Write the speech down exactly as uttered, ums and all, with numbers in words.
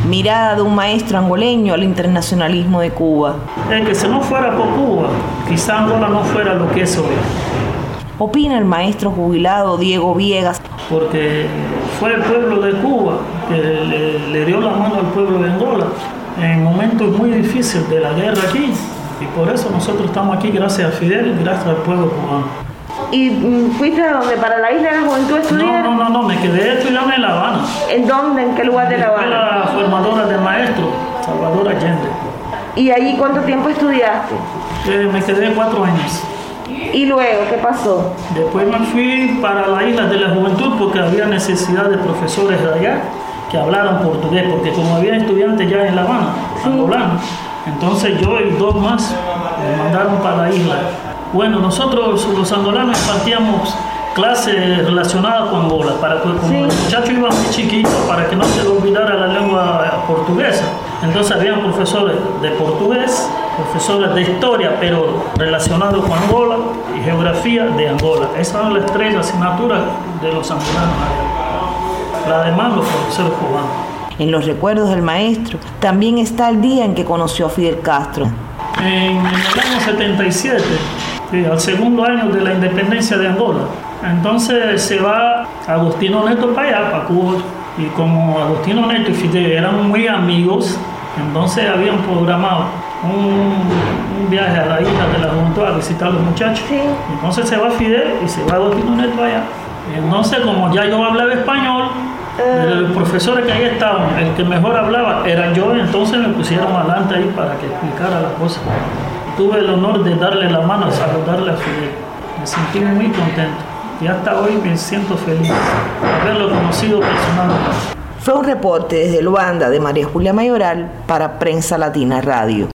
Mirada de un maestro angoleño al internacionalismo de Cuba. Es que si no fuera por Cuba, quizá Angola no fuera lo que es hoy. Opina el maestro jubilado Diego Viegas. Porque fue el pueblo de Cuba que le, le dio la mano al pueblo de Angola en momentos muy difíciles de la guerra aquí. Y por eso nosotros estamos aquí gracias a Fidel y gracias al pueblo cubano. ¿Y fuiste a dónde? ¿Para la Isla de la Juventud a estudiar? No, no, no, no, me quedé estudiando en La Habana. ¿En dónde? ¿En qué lugar de La Habana? Fue la formadora de maestros, Salvador Allende. ¿Y allí cuánto tiempo estudiaste? Eh, me quedé cuatro años. ¿Y luego qué pasó? Después me fui para la Isla de la Juventud porque había necesidad de profesores de allá que hablaran portugués, porque como había estudiantes ya en La Habana, sí, angolanos, entonces yo y dos más me mandaron para la isla. Bueno, nosotros los angolanos impartíamos clases relacionadas con Angola, para que como sí, el muchacho iba muy chiquito, para que no se le olvidara la lengua portuguesa. Entonces había profesores de portugués, profesores de historia, pero relacionados con Angola, y geografía de Angola. Esas son las tres asignaturas de los angolanos allá. La demás los profesores cubanos. En los recuerdos del maestro también está el día en que conoció a Fidel Castro. En, en el año setenta y siete, sí, al segundo año de la independencia de Angola. Entonces se va Agustino Neto para allá, para Cuba. Y como Agustino Neto y Fidel eran muy amigos, entonces habían programado un, un viaje a la Isla de la Juventud a visitar a los muchachos. Sí. Entonces se va Fidel y se va Agustino Neto allá. Y entonces, como ya yo hablaba español, uh. los profesores que ahí estaban, el que mejor hablaba era yo, entonces me pusieron adelante ahí para que explicara las cosas. Tuve el honor de darle la mano, saludarle a Fidel. Me sentí muy contento. Y hasta hoy me siento feliz de haberlo conocido personalmente. Fue un reporte desde Luanda de María Julia Mayoral para Prensa Latina Radio.